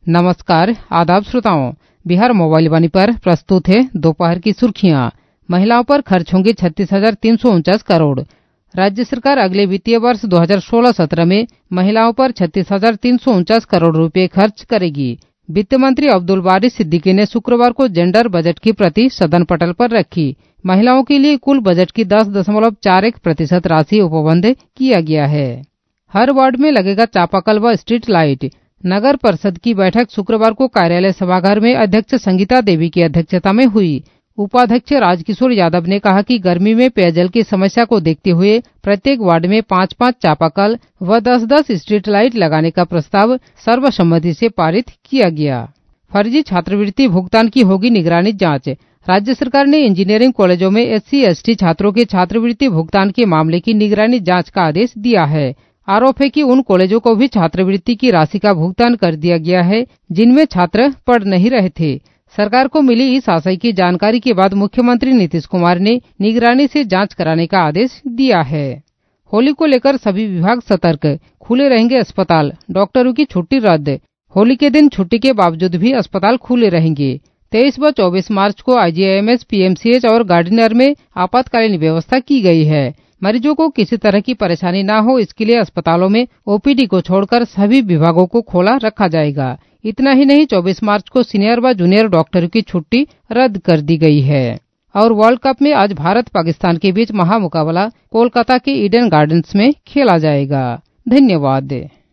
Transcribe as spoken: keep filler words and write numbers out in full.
नमस्कार, आदाब श्रोताओं। बिहार मोबाइल वाणी पर प्रस्तुत है दोपहर की सुर्खियां। महिलाओं पर खर्च होंगे छत्तीस हजार तीन सौ उनचास करोड़। राज्य सरकार अगले वित्तीय वर्ष दो हजार सोलह सत्रह में महिलाओं पर छत्तीस हजार तीन सौ उनचास करोड़ रुपए खर्च करेगी। वित्त मंत्री अब्दुल बारी सिद्दीकी ने शुक्रवार को जेंडर बजट की प्रति सदन पटल पर रखी। महिलाओं के लिए कुल बजट की दस दशमलव चार एक प्रतिशत राशि उपबंध किया गया है। हर वार्ड में लगेगा चापाकल व स्ट्रीट लाइट। नगर परिषद की बैठक शुक्रवार को कार्यालय सभागार में अध्यक्ष संगीता देवी की अध्यक्षता में हुई। उपाध्यक्ष राजकिशोर यादव ने कहा कि गर्मी में पेयजल की समस्या को देखते हुए प्रत्येक वार्ड में पाँच पाँच चापाकल व दस दस स्ट्रीट लाइट लगाने का प्रस्ताव सर्वसम्मति से पारित किया गया। फर्जी छात्रवृत्ति भुगतान की होगी निगरानी जांच। राज्य सरकार ने इंजीनियरिंग कॉलेजों में एससी एसटी छात्रों के छात्रवृत्ति भुगतान के मामले की निगरानी जांच का आदेश दिया है। आरोप है कि उन कॉलेजों को भी छात्रवृत्ति की राशि का भुगतान कर दिया गया है जिनमें छात्र पढ़ नहीं रहे थे। सरकार को मिली इस आशय की जानकारी के बाद मुख्यमंत्री नीतीश कुमार ने निगरानी से जांच कराने का आदेश दिया है। होली को लेकर सभी विभाग सतर्क, खुले रहेंगे अस्पताल, डॉक्टरों की छुट्टी रद्द। होली के दिन छुट्टी के बावजूद भी अस्पताल खुले रहेंगे। तेईस व चौबीस मार्च को आईजीआईएमएस, पीएमसीएच और गार्डनर में आपातकालीन व्यवस्था की गई है। मरीजों को किसी तरह की परेशानी न हो, इसके लिए अस्पतालों में ओपीडी को छोड़कर सभी विभागों को खोला रखा जाएगा। इतना ही नहीं, चौबीस मार्च को सीनियर व जूनियर डॉक्टरों की छुट्टी रद्द कर दी गई है। और वर्ल्ड कप में आज भारत पाकिस्तान के बीच महामुकाबला कोलकाता के ईडन गार्डन्स में खेला जाएगा। धन्यवाद।